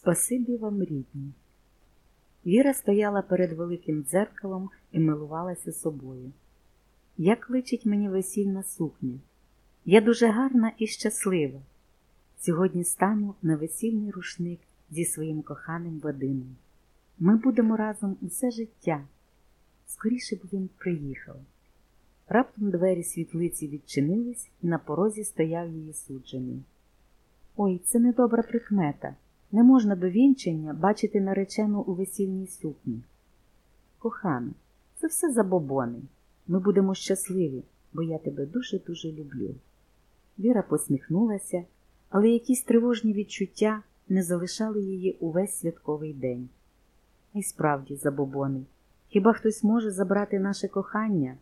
Спасибі вам, рідні. Віра стояла перед великим дзеркалом і милувалася собою. Як личить мені весільна сукня. Я дуже гарна і щаслива. Сьогодні стану на весільний рушник зі своїм коханим Вадимом. Ми будемо разом усе життя. Скоріше б він приїхав. Раптом двері світлиці відчинились, і на порозі стояв її суджений. Ой, це недобра прикмета. Не можна до вінчання бачити наречену у весільній сукні. Кохана, це все забобони. Ми будемо щасливі, бо я тебе дуже-дуже люблю. Віра посміхнулася, але якісь тривожні відчуття не залишали її увесь святковий день. І справді забобони. Хіба хтось може забрати наше кохання?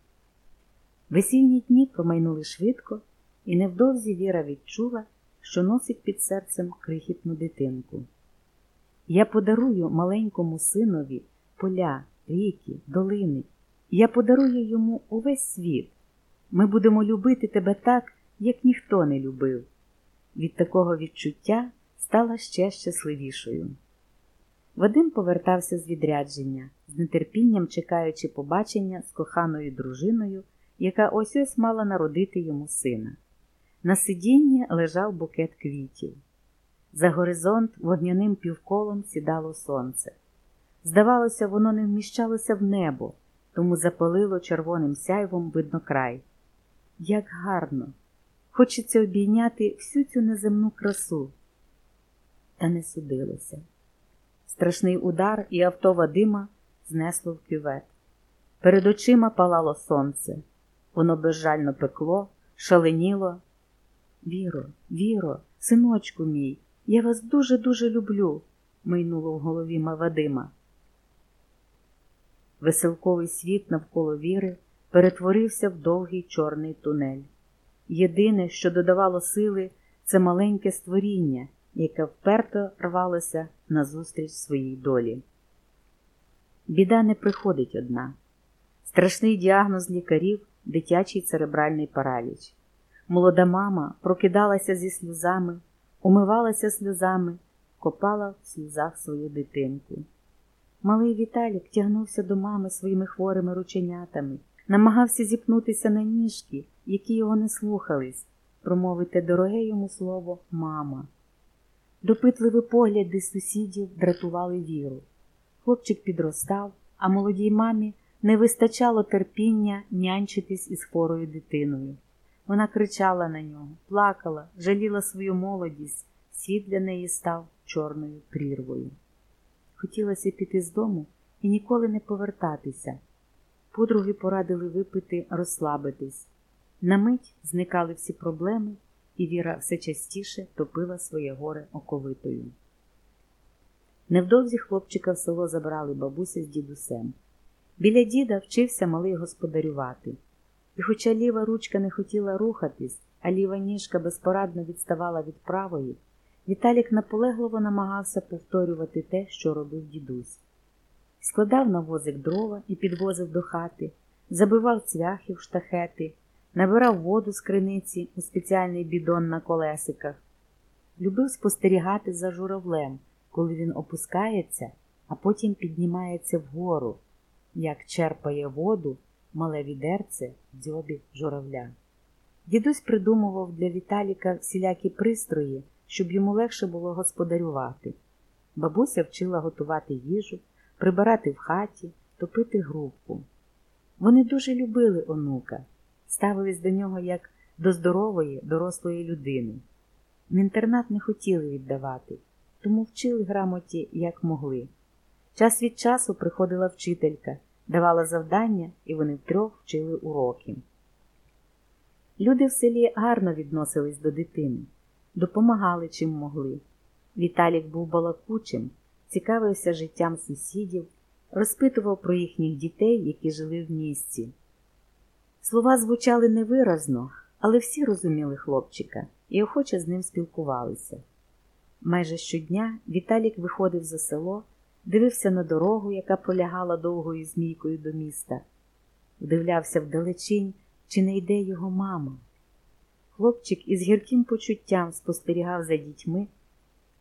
Весільні дні промайнули швидко, і невдовзі Віра відчула, що носить під серцем крихітну дитинку. Я подарую маленькому синові поля, ріки, долини. Я подарую йому увесь світ. Ми будемо любити тебе так, як ніхто не любив. Від такого відчуття стала ще щасливішою. Вадим повертався з відрядження, з нетерпінням чекаючи побачення з коханою дружиною, яка ось-ось мала народити йому сина. На сидінні лежав букет квітів. За горизонт вогняним півколом сідало сонце. Здавалося, воно не вміщалося в небо, тому запалило червоним сяйвом виднокрай. Як гарно! Хочеться обійняти всю цю неземну красу. Та не судилося. Страшний удар, і авто Вадима знесло в кювет. Перед очима палало сонце. Воно безжально пекло, шаленіло. «Віро, Віро, синочку мій, я вас дуже-дуже люблю», – майнуло в голові Вадима. Веселковий світ навколо Віри перетворився в довгий чорний тунель. Єдине, що додавало сили, це маленьке створіння, яке вперто рвалося назустріч своїй долі. Біда не приходить одна. Страшний діагноз лікарів – дитячий церебральний параліч. Молода мама прокидалася зі сльозами, умивалася сльозами, копала в сльозах свою дитинку. Малий Віталік тягнувся до мами своїми хворими рученятами, намагався зіпнутися на ніжки, які його не слухались, промовити дороге йому слово «мама». Допитливі погляди сусідів дратували Віру. Хлопчик підростав, а молодій мамі не вистачало терпіння нянчитись із хворою дитиною. Вона кричала на нього, плакала, жаліла свою молодість, світ для неї став чорною прірвою. Хотілося піти з дому і ніколи не повертатися. Подруги порадили випити, розслабитись. На мить зникали всі проблеми, і Віра все частіше топила своє горе оковитою. Невдовзі хлопчика в село забрали бабуся з дідусем. Біля діда вчився малий господарювати. І хоча ліва ручка не хотіла рухатись, а ліва ніжка безпорадно відставала від правої, Віталік наполегливо намагався повторювати те, що робив дідусь. Складав на возик дрова і підвозив до хати, забивав цвяхи в штахети, набирав воду з криниці у спеціальний бідон на колесиках. Любив спостерігати за журавлем, коли він опускається, а потім піднімається вгору, як черпає воду мале відерце в дзьобі журавля. Дідусь придумував для Віталіка всілякі пристрої, щоб йому легше було господарювати. Бабуся вчила готувати їжу, прибирати в хаті, топити грубку. Вони дуже любили онука, ставились до нього як до здорової, дорослої людини. В інтернат не хотіли віддавати, тому вчили грамоті як могли. Час від часу приходила вчителька, давала завдання, і вони втрьох вчили уроки. Люди в селі гарно відносились до дитини, допомагали чим могли. Віталік був балакучим, цікавився життям сусідів, розпитував про їхніх дітей, які жили в місті. Слова звучали невиразно, але всі розуміли хлопчика і охоче з ним спілкувалися. Майже щодня Віталік виходив за село, дивився на дорогу, яка пролягала довгою змійкою до міста. Вдивлявся вдалечінь, чи не йде його мама. Хлопчик із гірким почуттям спостерігав за дітьми,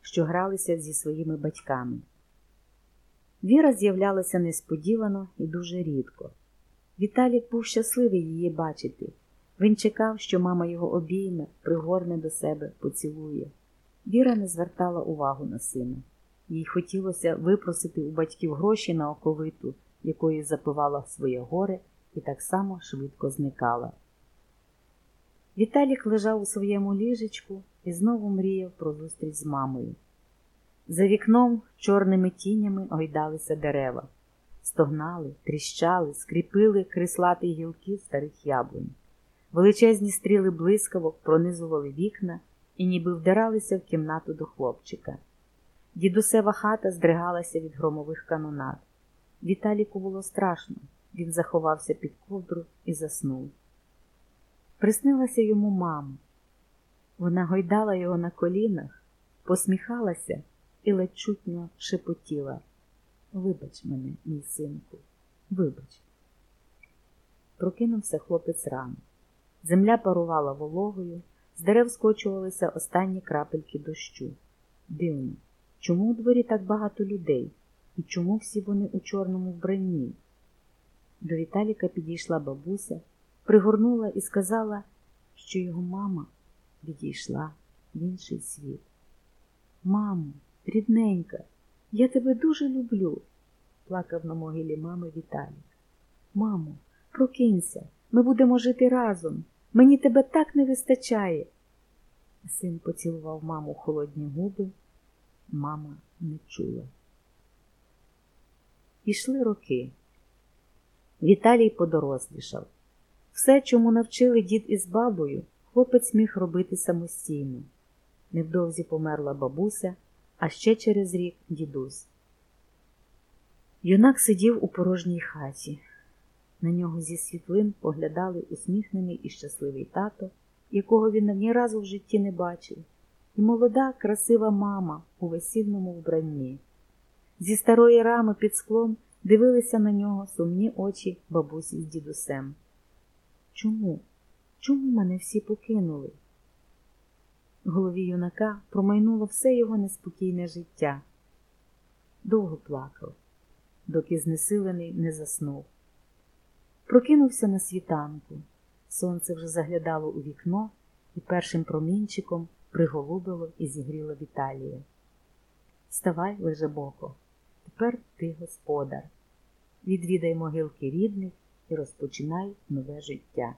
що гралися зі своїми батьками. Віра з'являлася несподівано і дуже рідко. Віталік був щасливий її бачити. Він чекав, що мама його обійме, пригорне до себе, поцілує. Віра не звертала увагу на сина. Їй хотілося випросити у батьків гроші на оковиту, якою запивала своє горе, і так само швидко зникала. Віталік лежав у своєму ліжечку і знову мріяв про зустріч з мамою. За вікном чорними тінями гойдалися дерева. Стогнали, тріщали, скріпили крислаті гілки старих яблунь. Величезні стріли блискавок пронизували вікна і ніби вдиралися в кімнату до хлопчика. Дідусева хата здригалася від громових канонад. Віталіку було страшно. Він заховався під ковдру і заснув. Приснилася йому мама. Вона гойдала його на колінах, посміхалася і ледь чутно шепотіла: «Вибач мене, мій синку, вибач». Прокинувся хлопець рано. Земля парувала вологою, з дерев скочувалися останні крапельки дощу. Дивно, чому у дворі так багато людей? І чому всі вони у чорному вбранні? До Віталіка підійшла бабуся, пригорнула і сказала, що його мама відійшла в інший світ. «Мамо, рідненька, я тебе дуже люблю», – плакав на могилі мами Віталік. «Мамо, прокинься, ми будемо жити разом, мені тебе так не вистачає». Син поцілував маму в холодні губи, мама не чула. Ішли роки. Віталій подорослішав. Все, чому навчили дід із бабою, хлопець міг робити самостійно. Невдовзі померла бабуся, а ще через рік дідусь. Юнак сидів у порожній хаті. На нього зі світлин поглядали усміхнений і щасливий тато, якого він ні разу в житті не бачив, і молода, красива мама у весільному вбранні. Зі старої рами під склом дивилися на нього сумні очі бабусі з дідусем. «Чому? Чому мене всі покинули?» В голові юнака промайнуло все його неспокійне життя. Довго плакав, доки знесилений не заснув. Прокинувся на світанку. Сонце вже заглядало у вікно і першим промінчиком приголубило і зігріло Віталія. «Вставай, лежебоко, тепер ти господар. Відвідай могилки рідних і розпочинай нове життя».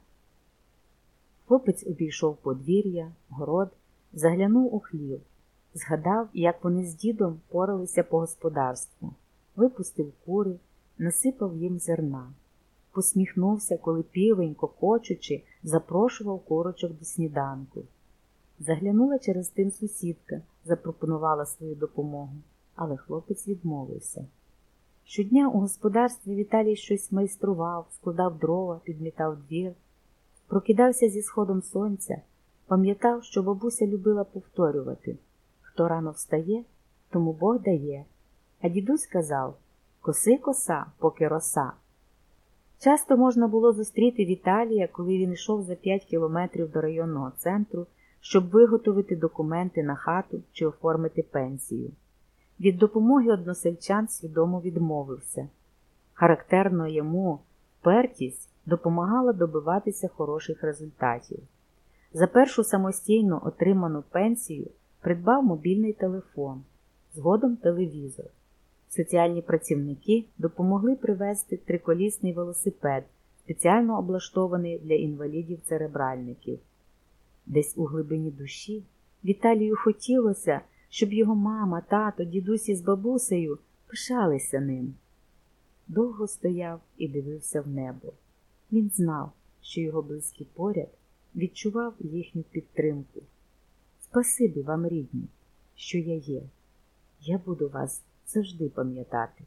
Хлопець обійшов подвір'я, город, заглянув у хлів, згадав, як вони з дідом поралися по господарству, випустив кури, насипав їм зерна. Посміхнувся, коли півень, кокочучи, запрошував курочок до сніданку. Заглянула через тин сусідка, запропонувала свою допомогу, але хлопець відмовився. Щодня у господарстві Віталій щось майстрував, складав дрова, підмітав двір. Прокидався зі сходом сонця, пам'ятав, що бабуся любила повторювати: «Хто рано встає, тому Бог дає». А дідусь казав: «Коси коса, поки роса». Часто можна було зустріти Віталія, коли він йшов за 5 кілометрів до районного центру, щоб виготовити документи на хату чи оформити пенсію. Від допомоги односельчан свідомо відмовився. Характерно йому впертість допомагала добиватися хороших результатів. За першу самостійно отриману пенсію придбав мобільний телефон, згодом телевізор. Соціальні працівники допомогли привезти триколісний велосипед, спеціально облаштований для інвалідів-церебральників. Десь у глибині душі Віталію хотілося, щоб його мама, тато, дідусь із бабусею пишалися ним. Довго стояв і дивився в небо. Він знав, що його близькі поряд, відчував їхню підтримку. «Спасибі вам, рідні, що я є. Я буду вас завжди пам'ятати».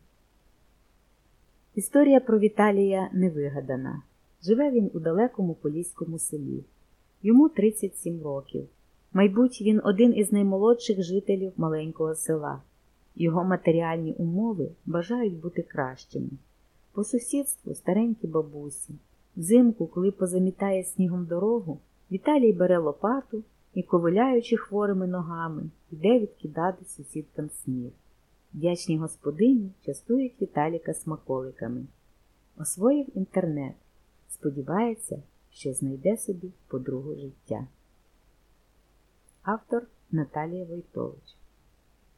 Історія про Віталія не вигадана. Живе він у далекому поліському селі. Йому 37 років. Мабуть, він один із наймолодших жителів маленького села. Його матеріальні умови бажають бути кращими. По сусідству старенькі бабусі. Взимку, коли позамітає снігом дорогу, Віталій бере лопату і, ковиляючи хворими ногами, йде відкидати сусідкам сніг. Вдячні господині частують Віталіка смаколиками. Освоїв інтернет. Сподівається, що знайде собі подругу життя. Автор Наталія Войтович.